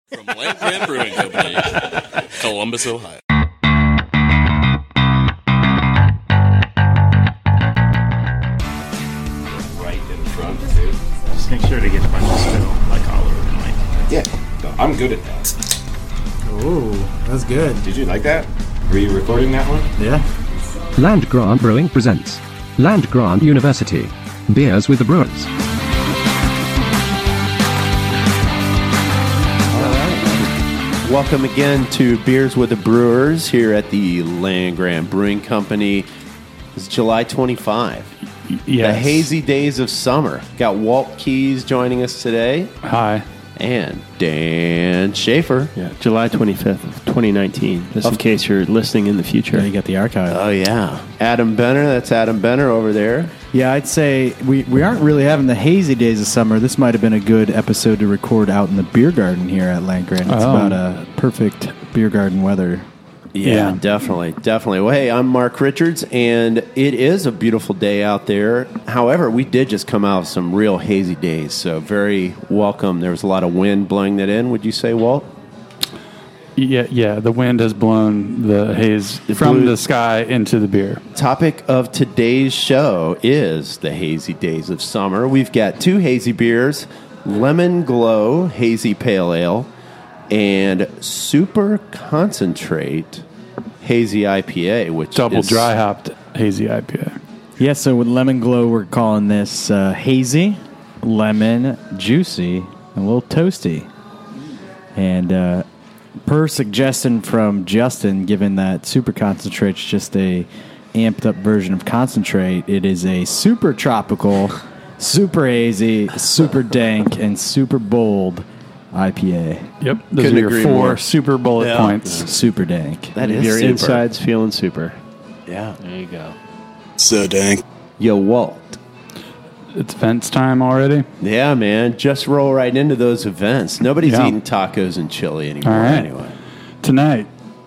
From Land Grant Brewing Company, Columbus, Ohio. Right in front, too. Just make sure to get a bunch of spill, like all over the mic. Yeah, no, I'm good at that. Ooh, that's good. Did you like that? Were you recording that one? Yeah. Land Grant Brewing presents Land Grant University. Beers with the Brewers. Welcome again to Beers with the Brewers here at the Land Grant Brewing Company. It's July 25. Yes. The hazy days of summer. Got Walt Keys joining us today. Hi. And Dan Schaefer. Yeah, July 25th of 2019, just in case you're listening in the future. Yeah, you got the archive. Oh, yeah. Adam Benner. That's Adam Benner over there. Yeah, I'd say we aren't really having the hazy days of summer. This might have been a good episode to record out in the beer garden here at Land Grant. It's about a perfect beer garden weather. Yeah, definitely. Well, hey, I'm Mark Richards, and it is a beautiful day out there. However, we did just come out of some real hazy days, so very welcome. There was a lot of wind blowing that in, would you say, Walt? Yeah, the wind has blown the haze from the sky into the beer. Topic of today's show is the hazy days of summer. We've got two hazy beers, Lemon Glow Hazy Pale Ale, and Super Concentrate Hazy IPA, which Double is dry hopped hazy IPA. Yeah, so with Lemon Glow, we're calling this hazy, lemon, juicy, and a little toasty. And per suggestion from Justin, given that Super Concentrate's just a amped up version of concentrate, it is a super tropical, super hazy, super dank, and super bold IPA. Yep, those Couldn't are your agree four more. super bullet points. Super dank. that is Your super. inside's feeling super. Yeah. There you go. So dang. Yo, Walt. It's events time already. Yeah, man. Just roll right into those events. Nobody's Yeah. eating tacos and chili anymore All right. anyway. Tonight,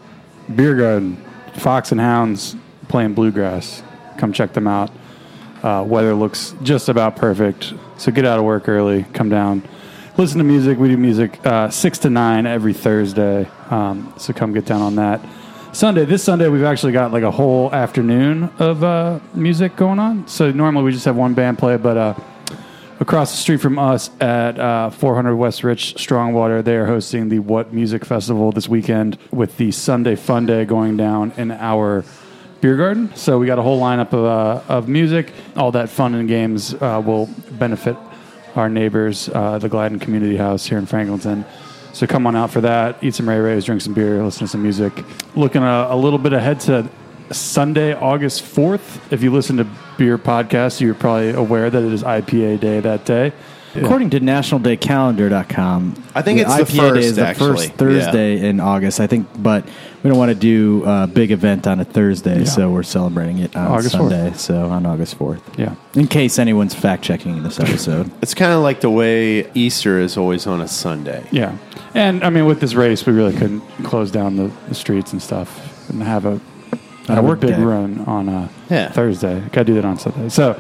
beer garden, Fox and Hounds playing bluegrass. Come check them out. Weather looks just about perfect, so get out of work early. Come down. Listen to music. We do music 6 to 9 every Thursday, so come get down on that. This Sunday, we've actually got like a whole afternoon of music going on. So normally we just have one band play, but across the street from us at 400 West Rich Strongwater, they are hosting the What Music Festival this weekend with the Sunday Fun Day going down in our beer garden. So we got a whole lineup of music. All that fun and games will benefit our neighbors, the Gladden Community House here in Franklinton. So come on out for that, eat some Ray Rays, drink some beer, listen to some music. Looking a little bit ahead to Sunday, August 4th. If you listen to beer podcasts, you're probably aware that it is IPA day that day. According to nationaldaycalendar.com, I think it's the IPA first, day is the actually. first Thursday in August, I think, but we don't want to do a big event on a Thursday, so we're celebrating it on August Sunday, 4th. so on August 4th. Yeah. In case anyone's fact-checking this episode. It's kind of like the way Easter is always on a Sunday. Yeah. And, I mean, with this race, we really couldn't close down the streets and stuff and have a work big day. run on Yeah. Thursday. Got to do that on Sunday. So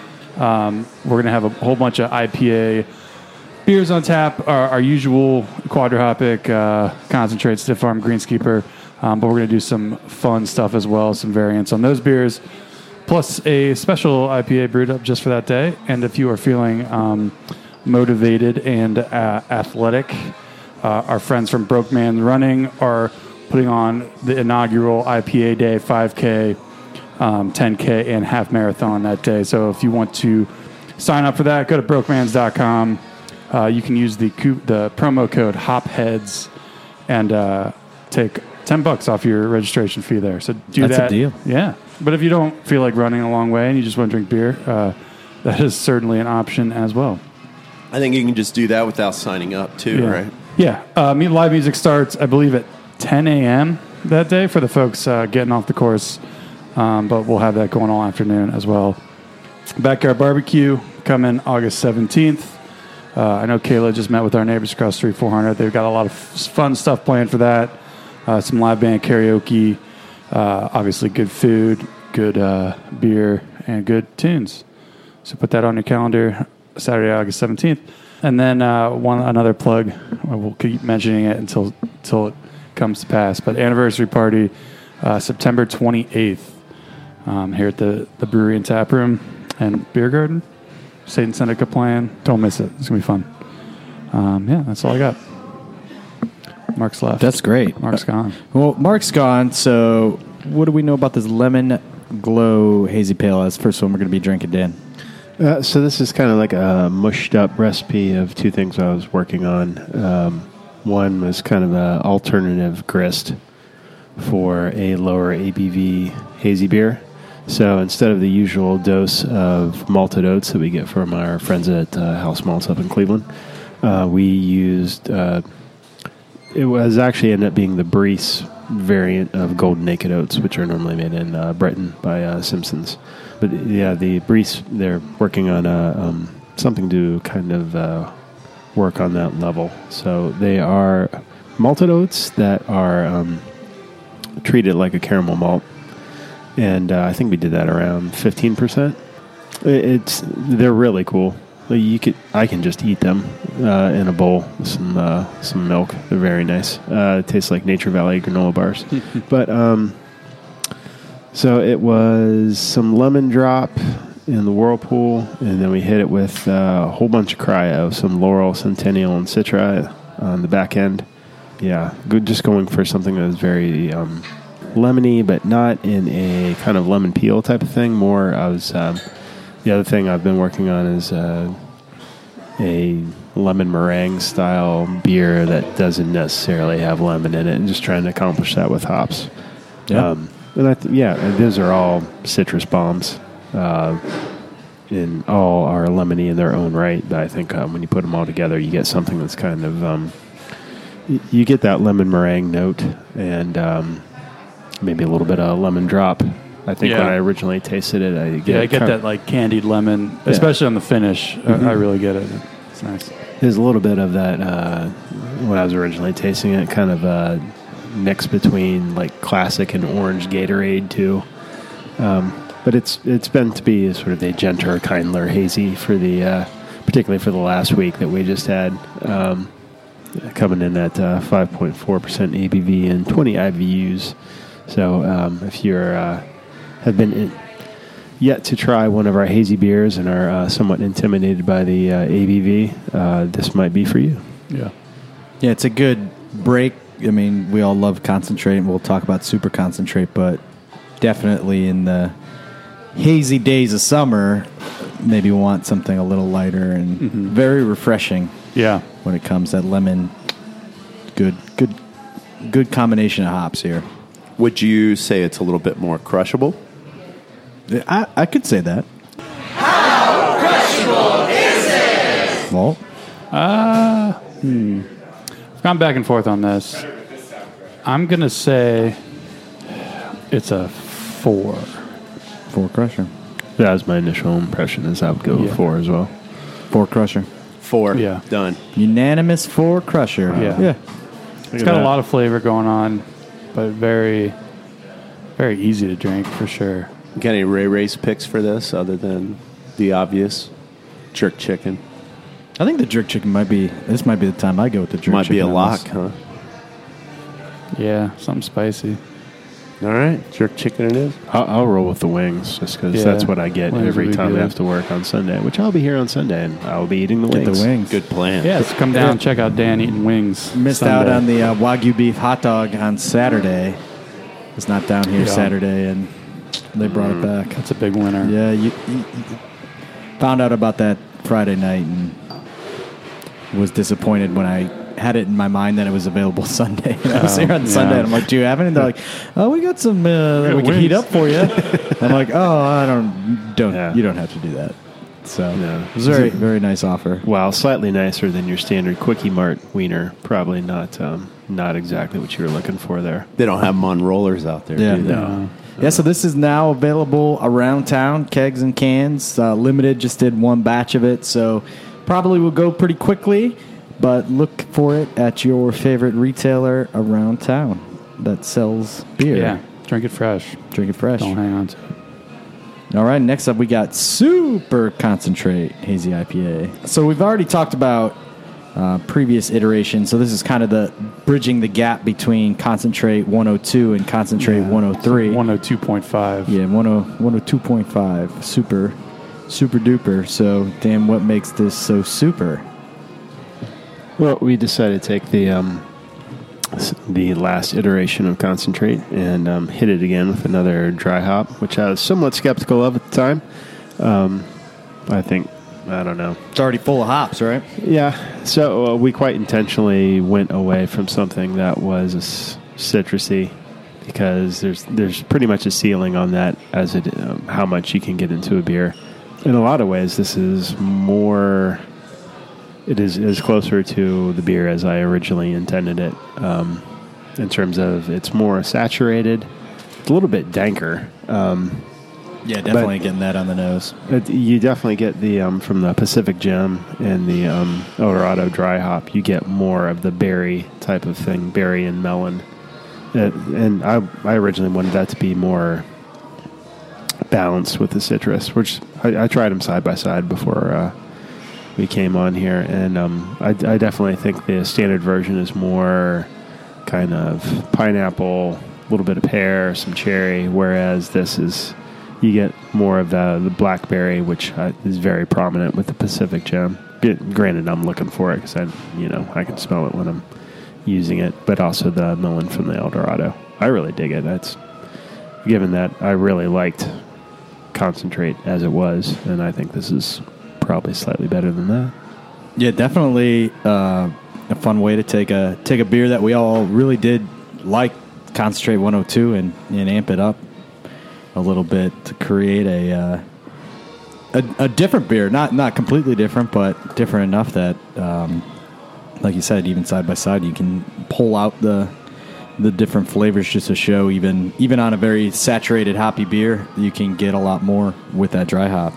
we're going to have a whole bunch of IPA beers on tap, our usual Quadra-Hopic, Concentrate, Stiff Arm, Greenskeeper. But we're going to do some fun stuff as well, some variants on those beers, plus a special IPA brewed up just for that day. And if you are feeling motivated and athletic, our friends from Broke Man Running are putting on the inaugural IPA Day 5K, 10K, and half marathon that day. So if you want to sign up for that, go to brokemans.com. You can use the promo code HOPHEADS and take $10 off your registration fee there. So do That's that. a deal. Yeah. But if you don't feel like running a long way and you just want to drink beer, that is certainly an option as well. I think you can just do that without signing up, too, right? Yeah. Live music starts, I believe, at 10 a.m. that day for the folks getting off the course. But we'll have that going all afternoon as well. Backyard Barbecue coming August 17th. I know Kayla just met with our neighbors across the street, 400. They've got a lot of fun stuff planned for that. Some live band karaoke, obviously good food, good beer, and good tunes. So put that on your calendar, Saturday, August 17th. And then another plug. We'll keep mentioning it until it comes to pass. But anniversary party, September 28th, here at the brewery and tap room and beer garden. Satan Seneca playing. Don't miss it. It's gonna be fun. Yeah, that's all I got. Mark's left. That's great. Mark's gone. Well, Mark's gone. So, what do we know about this Lemon Glow Hazy Pale? That's the first one we're going to be drinking, Dan. So this is kind of like a mushed up recipe of two things I was working on. One was kind of an alternative grist for a lower ABV hazy beer. So instead of the usual dose of malted oats that we get from our friends at House Malts up in Cleveland, we used, it was actually ended up being the Breeze variant of Golden Naked Oats, which are normally made in Britain by Simpsons. But yeah, the Breeze, they're working on something to kind of work on that level. So they are malted oats that are treated like a caramel malt. And I think we did that around 15%. They're really cool. I can just eat them in a bowl with some milk. They're very nice. It tastes like Nature Valley granola bars. But so it was some lemon drop in the Whirlpool, and then we hit it with a whole bunch of cryo, some Laurel, Centennial, and Citra on the back end. Yeah, good. Just going for something that was very lemony, but not in a kind of lemon peel type of thing. More, the other thing I've been working on is a lemon meringue style beer that doesn't necessarily have lemon in it, and just trying to accomplish that with hops. Yeah. And those are all citrus bombs. And all are lemony in their own right. But I think when you put them all together, you get something that's kind of you get that lemon meringue note and maybe a little bit of lemon drop. I think when I originally tasted it, I get that like candied lemon, especially on the finish. I really get it. It's nice. There's a little bit of that when I was originally tasting it, kind of a mix between like classic and orange Gatorade too. But it's been to be sort of a gentler, kindler hazy for the particularly for the last week that we just had, coming in at 5.4% ABV and 20 IBUs. So if you're have been yet to try one of our hazy beers and are somewhat intimidated by the ABV, this might be for you. Yeah. Yeah, it's a good break. I mean, we all love concentrate, and we'll talk about super concentrate, but definitely in the hazy days of summer, maybe want something a little lighter and very refreshing. Yeah. When it comes that lemon, good combination of hops here. Would you say it's a little bit more crushable? I could say that. How crushable is it? Well, I've gone back and forth on this. I'm going to say it's a 4. 4 crusher. That was my initial impression, is I would go with 4 as well. 4 crusher. 4. Yeah. Done. Unanimous 4 crusher. Yeah. It's got a lot of flavor going on, but very, very easy to drink for sure. Got any Ray Race picks for this other than the obvious jerk chicken? I think the jerk chicken might be the time I go with the jerk chicken. Might be a lock, huh? Yeah, something spicy. All right, jerk chicken it is. I'll roll with the wings just because that's what I get Wings every would be time good. I have to work on Sunday, which I'll be here on Sunday, and I'll be eating the Get wings. the wings. Good plan. Yeah, so come down and check out Dan eating wings. Missed Sunday. out on the Wagyu beef hot dog on Saturday. It's not down here Saturday, and they brought it back. That's a big winner. Yeah, you found out about that Friday night and was disappointed when I had it in my mind that it was available Sunday. And I was there on Sunday, and I'm like, "Do you have it?" And they're like, "Oh, we got some that we can heat up for you." I'm like, "Oh, I don't. Yeah. You don't have to do that." So No. it was a very, very nice offer. Well, slightly nicer than your standard Quickie Mart wiener. Probably not exactly what you were looking for there. They don't have them on rollers out there, Yeah. do they? No. Yeah, so this is now available around town, kegs and cans. Limited just did one batch of it, so probably will go pretty quickly, but look for it at your favorite retailer around town that sells beer. Yeah, drink it fresh. Drink it fresh. Don't hang on to it. All right, next up we got Super Concentrate Hazy IPA. So we've already talked about previous iterations. So this is kind of the bridging the gap between Concentrate 102 and Concentrate 103. 102.5. Yeah, 102.5. Super duper. So, Dan, what makes this so super? Well, we decided to take the last iteration of Concentrate and hit it again with another dry hop, which I was somewhat skeptical of at the time. I don't know. It's already full of hops, right? Yeah. So we quite intentionally went away from something that was citrusy because there's pretty much a ceiling on that as it how much you can get into a beer. In a lot of ways, this is more. It is closer to the beer as I originally intended it. In terms of it's more saturated, it's a little bit danker. Yeah, definitely getting that on the nose. You definitely get the from the Pacific Gem and the El Dorado dry hop. You get more of the berry type of thing, berry and melon. And I originally wanted that to be more balanced with the citrus, which I tried them side by side before we came on here, and I definitely think the standard version is more kind of pineapple, a little bit of pear, some cherry, whereas this is. You get more of the blackberry, which is very prominent with the Pacific Gem. Granted, I'm looking for it because I can smell it when I'm using it, but also the melon from the El Dorado. I really dig it. That's given that I really liked Concentrate as it was, and I think this is probably slightly better than that. Yeah, definitely a fun way to take a beer that we all really did like, Concentrate 102, and amp it up a little bit to create a different beer, not completely different, but different enough that, like you said, even side by side, you can pull out the different flavors just to show even on a very saturated hoppy beer, you can get a lot more with that dry hop.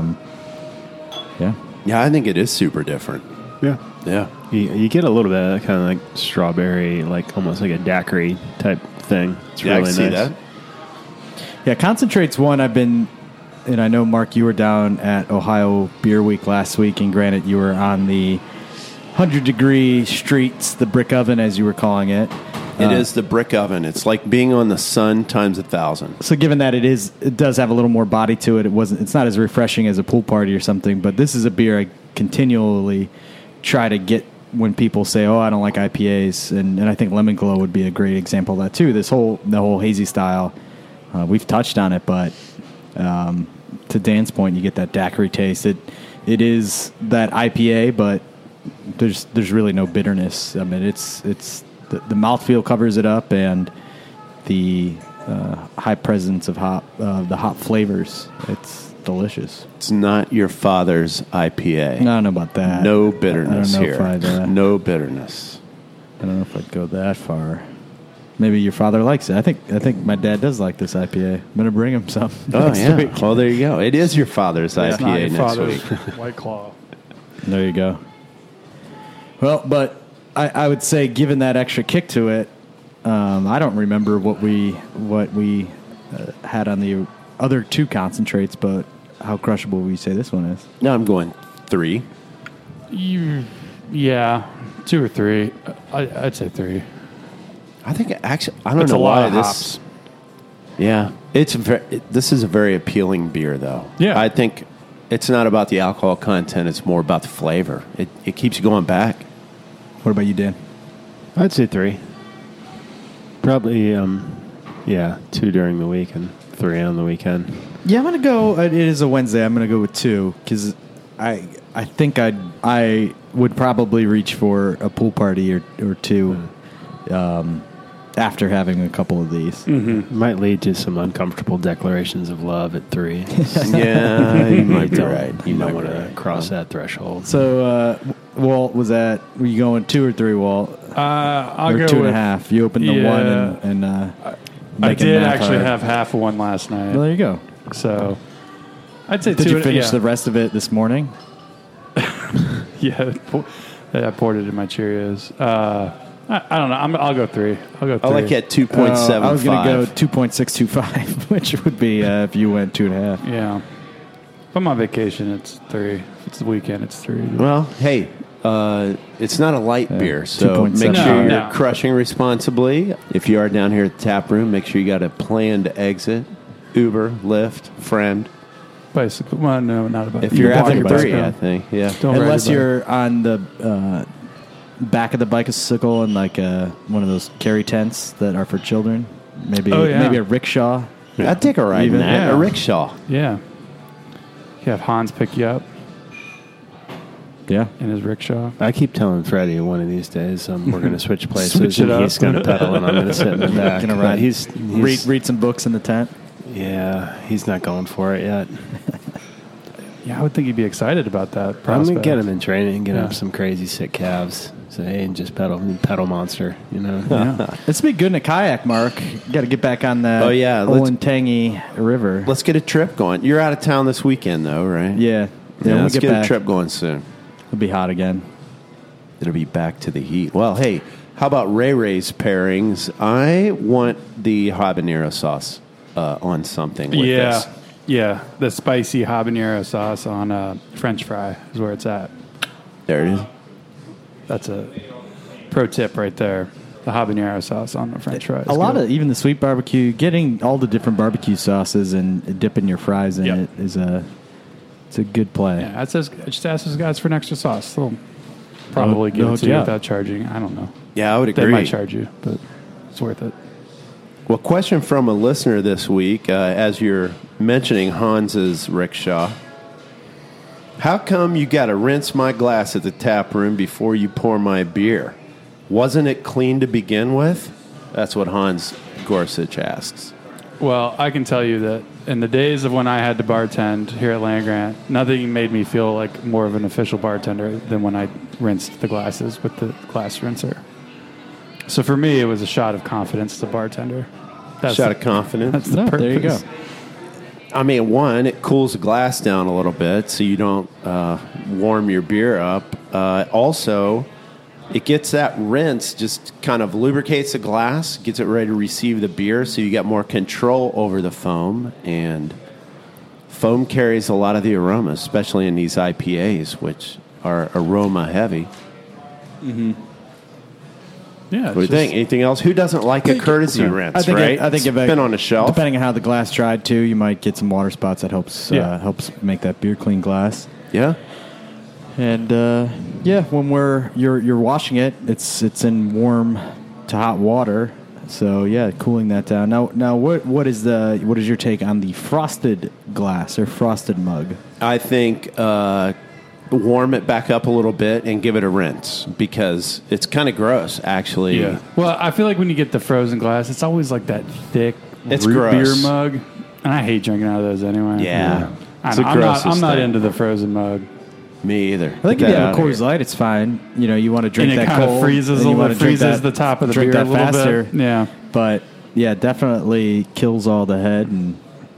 Yeah, I think it is super different. Yeah. You get a little bit of kind of like strawberry, like almost like a daiquiri type thing. It's really I can nice. see that. Yeah, Concentrate's one I've been, and I know, Mark, you were down at Ohio Beer Week last week, and granted, you were on the 100-degree streets, the brick oven, as you were calling it. It is the brick oven. It's like being on the sun times 1,000. So given that it does have a little more body to it, it's not as refreshing as a pool party or something, but this is a beer I continually try to get when people say, oh, I don't like IPAs, and I think Lemon Glow would be a great example of that too. The whole hazy style. We've touched on it, but to Dan's point, you get that daiquiri taste. It is that IPA, but there's really no bitterness. I mean, it's the mouthfeel covers it up, and the high presence of the hop flavors. It's delicious. It's not your father's IPA. I don't know about that. No bitterness I don't know here. if I'd, no bitterness. I don't know if I'd go that far. Maybe your father likes it. I think my dad does like this IPA. I'm going to bring him some next week. Well, there you go. It is your father's It's not your IPA next father's week. White Claw. There you go. Well, but I would say, given that extra kick to it, I don't remember what we had on the other two concentrates, but how crushable would you say this one is? No, I'm going 3. Yeah, 2 or 3. I'd say 3. I think actually I don't It's know a lot why of this. hops. Yeah, this is a very appealing beer, though. Yeah. I think it's not about the alcohol content; it's more about the flavor. It keeps you going back. What about you, Dan? I'd say 3. Probably, 2 during the week and 3 on the weekend. Yeah, I'm going to go. It is a Wednesday. I'm going to go with 2 because I think I would probably reach for a pool party or 2. After having a couple of these. Mm-hmm. Might lead to some uncomfortable declarations of love at 3. Yeah, you might be right. You might want to cross that threshold. So, Walt, were you going 2 or 3, Walt? I'll or go 2.5. You opened the one and I did math actually hard. have half of one last night. Well, there you go. So I'd say 2. Did you finish the rest of it this morning? Yeah, I poured it in my Cheerios. I don't know. I'll go 3. I'll go 3. I like at 2.75. I was going to go 2.625, which would be if you went 2.5. Yeah. If I'm on vacation, it's 3. If it's the weekend, it's 3. Well, hey, it's not a light beer, so 2.7. make sure you're No. crushing responsibly. If you are down here at the tap room, make sure you got a planned exit. Uber, Lyft, friend. Bicycle. Well, no, not a bicycle. If you're Walk having your 3, bicycle. I think. Yeah. Don't ride Unless your bike. you're on the back of the bicycle and like one of those carry tents that are for children. Maybe maybe a rickshaw. I'd take a ride in Even- that. yeah. A rickshaw. Yeah. You have Hans pick you up Yeah. in his rickshaw. I keep telling Freddie one of these days we're going to switch places Switch it and up. he's going to pedal and I'm going to sit in the back. Gonna But ride. he's Read some books in the tent. yeah, he's not going for it yet. Yeah, I would think he'd be excited about that. I'm going prospect. to get him in training and get Yeah. him some crazy sick calves. Say, hey, and just pedal monster, you know. Yeah. It's be good in a kayak, Mark. You got to get back on that Oh, yeah, let's- Olentangy River. Let's get a trip going. You're out of town this weekend, though, right? Yeah. Yeah, When let's we get back, a trip going soon. It'll be hot again. It'll be back to the heat. Well, hey, how about Ray Ray's pairings? I want the habanero sauce on something with Yeah. this. Yeah. The spicy habanero sauce on French fry is where it's at. There it is. That's a pro tip right there. The habanero sauce on the French fry. A lot of even the sweet barbecue, getting all the different barbecue sauces and dipping your fries in Yep. it is it's a good play. Yeah, it says just ask those guys for an extra sauce. They'll probably give No it to you doubt. without charging. I don't know. Yeah, I would They agree. might charge you, but it's worth it. Well, question from a listener this week, as you're mentioning Hans's rickshaw. How come you got to rinse my glass at the tap room before you pour my beer? Wasn't it clean to begin with? That's what Hans Gorsuch asks. Well, I can tell you that in the days of when I had to bartend here at Land Grant, nothing made me feel like more of an official bartender than when I rinsed the glasses with the glass rinser. So for me, it was a shot of confidence as a bartender. Shot of confidence. That's the No, purpose. there you go. I mean, one, it cools the glass down a little bit so you don't warm your beer up. Also, it gets that rinse, just kind of lubricates the glass, gets it ready to receive the beer so you get more control over the foam. And foam carries a lot of the aroma, especially in these IPAs, which are aroma heavy. Yeah. What do you think? Anything else? Who doesn't like a courtesy rinse, I think right? I think It's if been on a shelf. depending on how the glass dried too, you might get some water spots that helps Yeah. helps make that beer clean glass. Yeah. And when you're washing it, it's in warm to hot water. So yeah, cooling that down. Now what is your take on the frosted glass or frosted mug? I think warm it back up a little bit and give it a rinse because it's kind of gross, actually. Yeah. Well, I feel like when you get the frozen glass, it's always like that thick It's root gross. beer mug, and I hate drinking out of those anyway. Yeah. I It's know, the I'm not grossest thing. into the frozen mug. Me either. I think if you have a Coors Light, it's fine. You know, you want to drink And it that kind of cold, freezes and you a wanna little, drink freezes that- the top of the drink beer a that little faster. bit. Yeah. But yeah, definitely kills all the head, and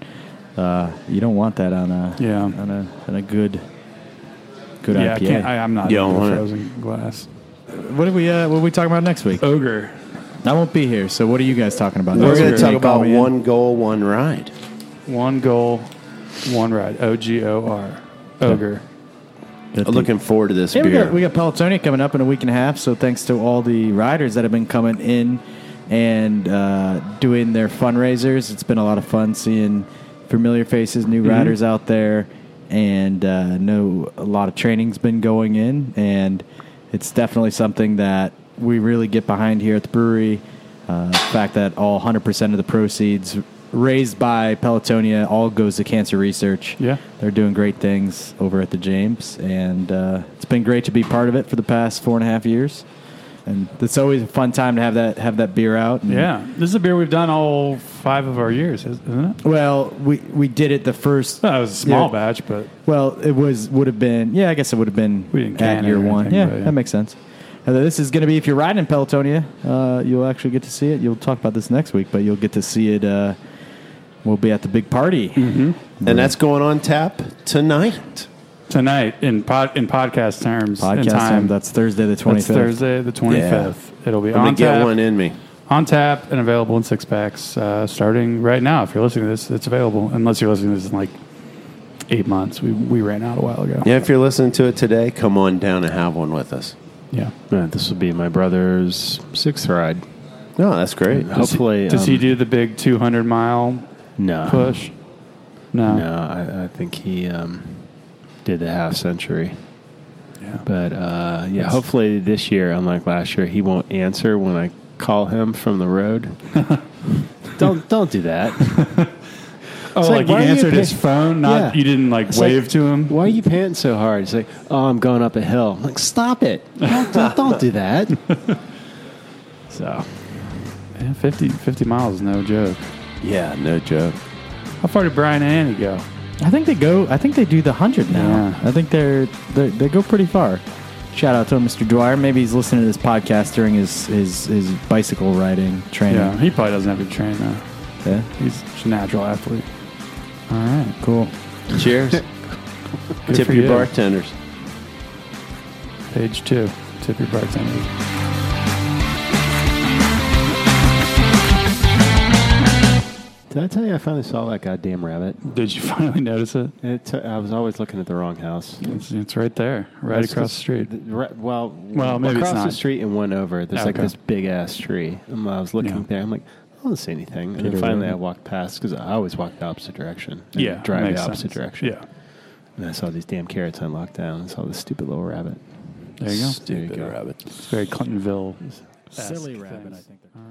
you don't want that on a good Yeah, IPA. I'm not You into don't the want it. frozen glass. What are we talking about next week? Ogre. I won't be here. So what are you guys talking about? We're next going week? to talk Can you call about me in? one goal, one ride. One goal, one ride. OGOR. Ogre. Good I'm looking forward to this Yeah, beer. we got Pelotonia coming up in a week and a half. So thanks to all the riders that have been coming in and doing their fundraisers. It's been a lot of fun seeing familiar faces, new riders out there, and know a lot of training's been going in, and it's definitely something that we really get behind here at the brewery. The fact that all 100% of the proceeds raised by Pelotonia all goes to cancer research. Yeah. They're doing great things over at the James, and it's been great to be part of it for the past 4.5 years. And it's always a fun time to have that beer out. And Yeah. This is a beer we've done all 5 of our years, isn't it? Well, we did it the first. Well, it was a small Yeah. batch, but Well, it would have been. Yeah, I guess it would have been We didn't at can it year or one. anything, Yeah, but yeah. that makes sense. This is going to be, if you're riding in Pelotonia, you'll actually get to see it. You'll talk about this next week, but you'll get to see it. We'll be at the big party. And that's going on tap tonight. tonight in podcast terms. Podcast in time. time. That's Thursday the 25th. That's Thursday the 25th. It'll be I'm gonna on get tap. one in me. On tap and available in 6-packs starting right now. If you're listening to this, it's available. Unless you're listening to this in like 8 months. We ran out a while ago. Yeah, if you're listening to it today, come on down and have one with us. Yeah. This will be my brother's 6th ride. No, that's great. Hopefully, Does he do the big 200-mile no push? No. No, I think he did the half century. Yeah. But hopefully this year, unlike last year, he won't answer when I call him from the road. Don't do that. Oh, like he answered his phone? Not you didn't wave to him? Why are you panting so hard? He's like, oh, I'm going up a hill. I'm like, stop it. Don't do that. So, yeah, 50 miles is no joke. Yeah, no joke. How far did Brian and Annie go? I think they do the 100 now. Yeah. I think they go pretty far. Shout out to Mr. Dwyer. Maybe he's listening to this podcast during his bicycle riding training. Yeah, he probably doesn't have to train though. Yeah. He's just a natural athlete. All right, cool. Cheers. Good Tip for your you. bartenders. Page 2. Tip your bartenders. did I tell you I finally saw that goddamn rabbit? Did you finally notice it? I was always looking at the wrong house. It's right there, right across the street. Well, maybe it's across not. the street and one over, there's like Okay. this big ass tree. And when I was looking there, I'm like, I don't see anything. And then finally I walked past because I always walk the opposite direction. And drive the makes opposite sense. direction. Yeah, And I saw these damn carrots on lockdown. I saw this stupid little rabbit. there you go. Stupid rabbit. It's very Clintonville. Silly rabbit, I think.